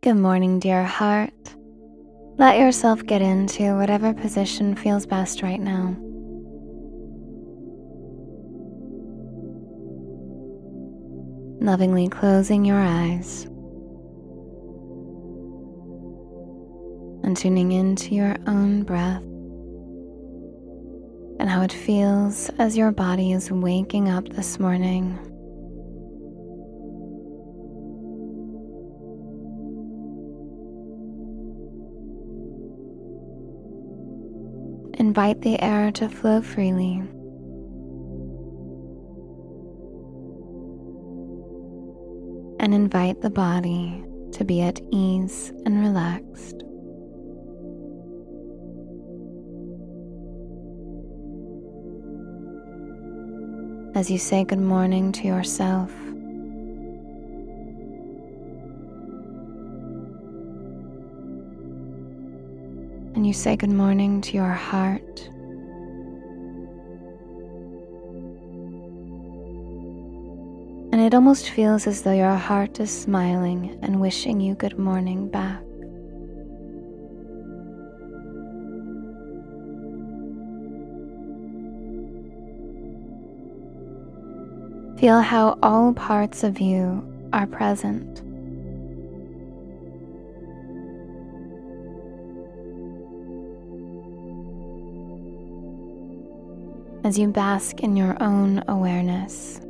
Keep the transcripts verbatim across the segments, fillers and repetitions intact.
Good morning, dear heart. Let yourself get into whatever position feels best right now. Lovingly closing your eyes and tuning into your own breath and how it feels as your body is waking up this morning. Invite the air to flow freely. And invite the body to be at ease and relaxed. As you say good morning to yourself, and you say good morning to your heart, and it almost feels as though your heart is smiling and wishing you good morning back. Feel how all parts of you are present. As you bask in your own awareness.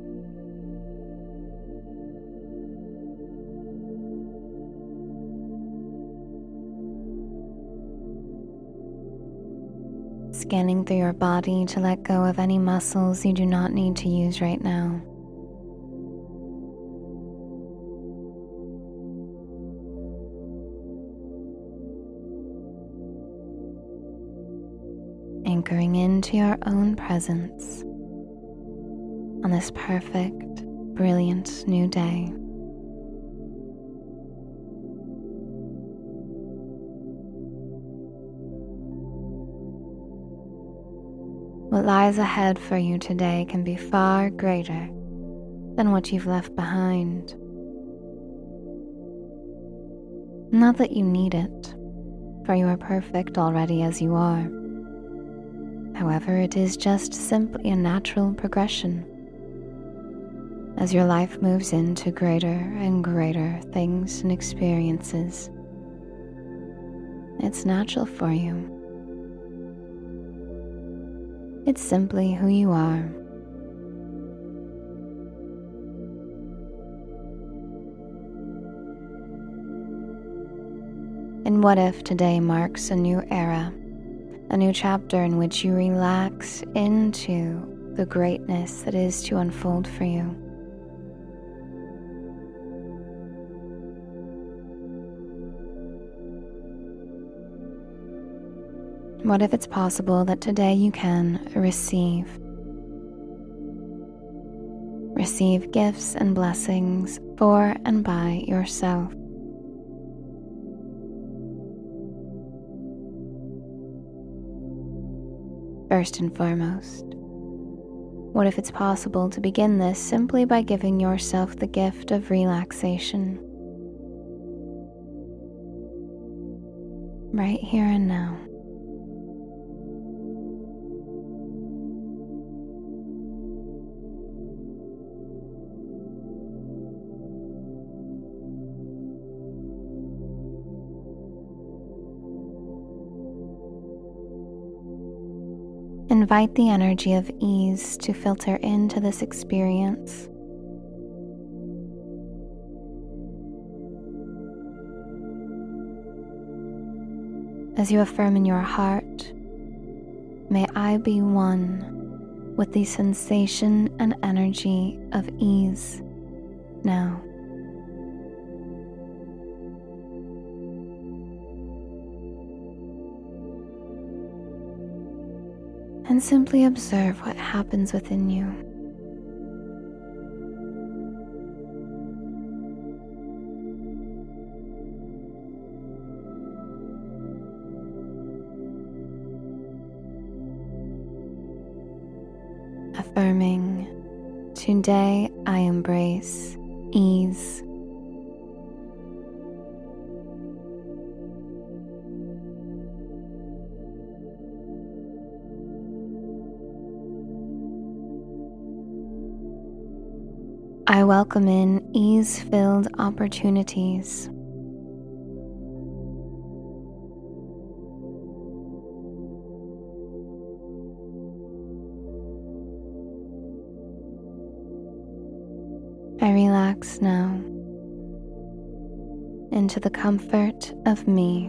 Scanning through your body to let go of any muscles you do not need to use right now. Anchoring into your own presence on this perfect, brilliant new day. What lies ahead for you today can be far greater than what you've left behind. Not that you need it, for you are perfect already as you are. However, it is just simply a natural progression. As your life moves into greater and greater things and experiences, it's natural for you. It's simply who you are. And what if today marks a new era, a new chapter in which you relax into the greatness that is to unfold for you? What if it's possible that today you can receive? Receive gifts and blessings for and by yourself. First and foremost, what if it's possible to begin this simply by giving yourself the gift of relaxation? Right here and now. Invite the energy of ease to filter into this experience. As you affirm in your heart, may I be one with the sensation and energy of ease now. And simply observe what happens within you. Affirming, today I embrace ease. I welcome in ease-filled opportunities. I relax now into the comfort of me.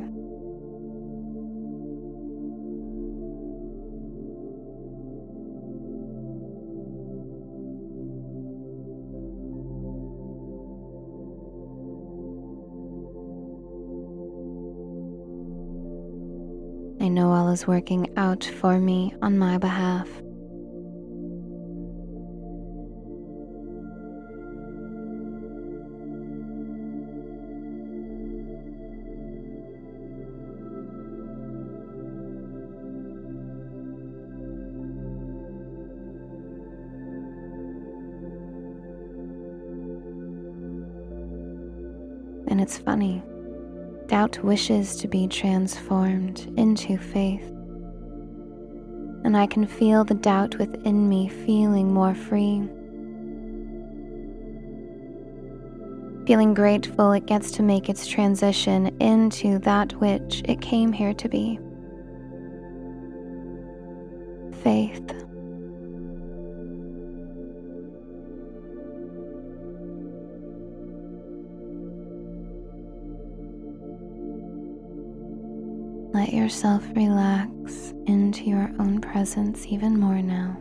I know all is working out for me on my behalf. And it's funny, doubt wishes to be transformed into faith. And I can feel the doubt within me feeling more free. Feeling grateful it gets to make its transition into that which it came here to be. Faith. Let yourself relax into your own presence even more now.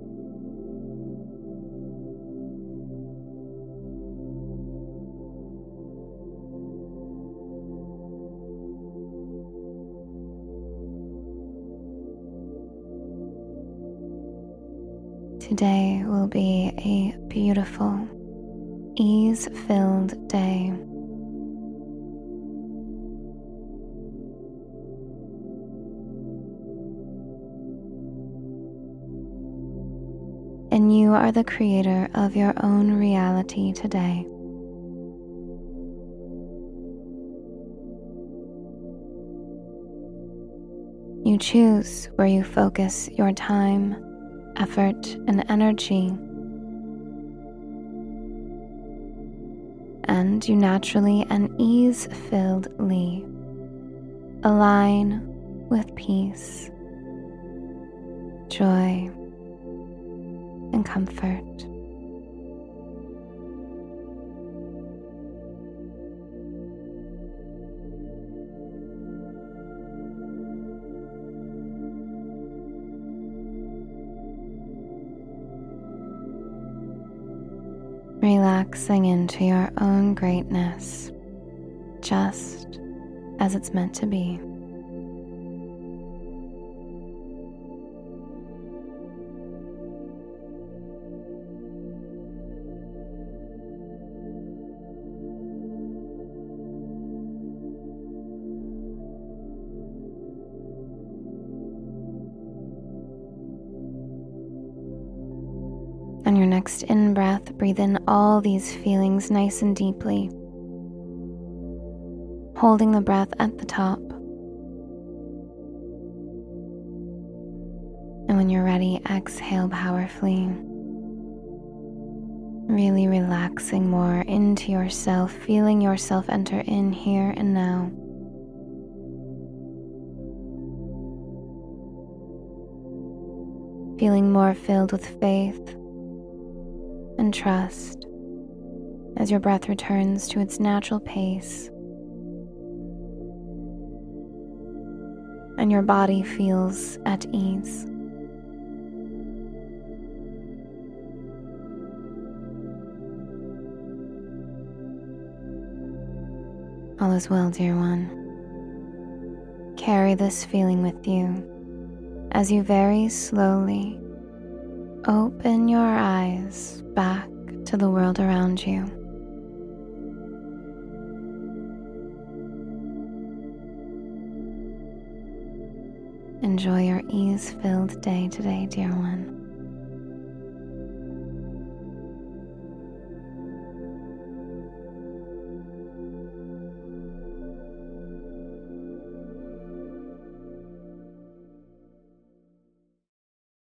Today will be a beautiful, ease-filled day. And you are the creator of your own reality today. You choose where you focus your time, effort, and energy. And you naturally and ease-filledly align with peace, joy, and comfort. Relaxing into your own greatness, just as it's meant to be. On your next in-breath, breathe in all these feelings nice and deeply, holding the breath at the top. And when you're ready, exhale powerfully, really relaxing more into yourself, feeling yourself enter in here and now. Feeling more filled with faith and trust as your breath returns to its natural pace and your body feels at ease. All is well, dear one. Carry this feeling with you as you very slowly open your eyes back to the world around you. Enjoy your ease-filled day today, dear one.